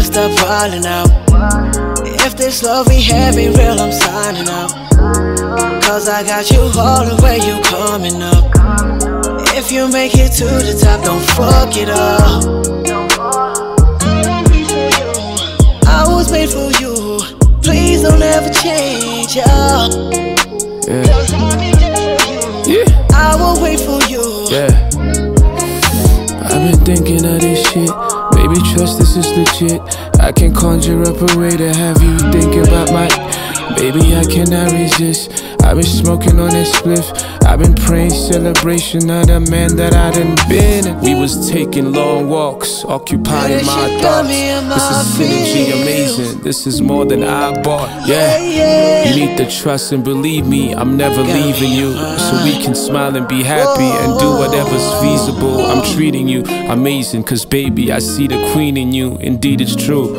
stop wildin' out. If this love we have ain't real, I'm signing out. Cause I got you all the way, you coming up. If you make it to the top, don't fuck it up. I was made for you, please don't ever change, yeah. I will wait for you. I've been thinking of this shit. Baby, trust this is legit. I can conjure up a way to have you think about my. Baby, I cannot resist. I've been smoking on this spliff. I've been praying celebration of the man that I done been. We was taking long walks, occupying my thoughts. This is synergy amazing. This is more than I bought. You need to trust and believe me, I'm never leaving you. So we can smile and be happy and do whatever's feasible. I'm treating you amazing, cause baby, I see the queen in you. Indeed, it's true.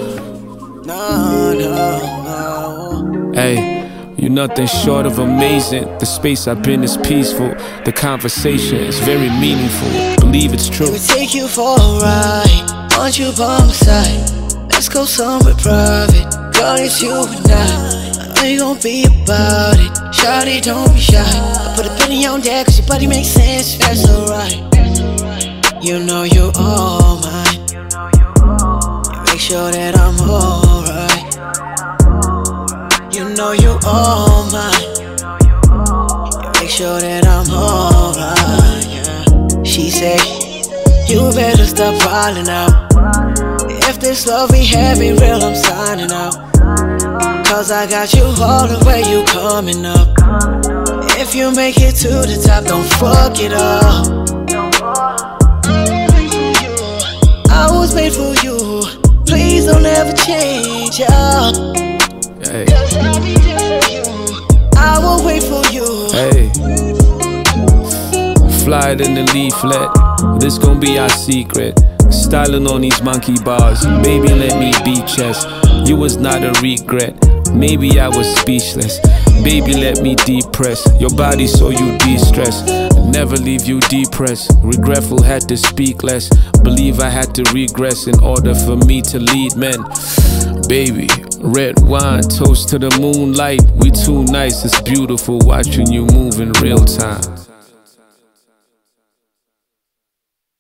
Hey, you're nothing short of amazing. The space I've been is peaceful. The conversation is very meaningful. Believe it's true. Let me take you for a ride. Want you by my side. Let's go somewhere private. Girl, it's you and I know you gon' be about it. Shawty, don't be shy. I put a penny on deck cause your body makes sense. That's alright. You know you're all mine. You make sure that I'm alright. You know you all mine. You make sure that I'm alright, yeah. She said, you better stop wildin' out. If this love we have ain't real, I'm signing out. Cause I got you all the way, you coming up. If you make it to the top, don't fuck it up. I was made for you, please don't ever change, yeah. I will wait for you. Fly it in the leaflet. This gon' be our secret. Styling on these monkey bars. Baby, let me be chess. You was not a regret. Maybe I was speechless. Baby, let me depress your body so you de-stress. Never leave you depressed. Regretful, had to speak less. Believe I had to regress in order for me to lead men. Baby, red wine, toast to the moonlight. We too nice, it's beautiful watching you move in real time.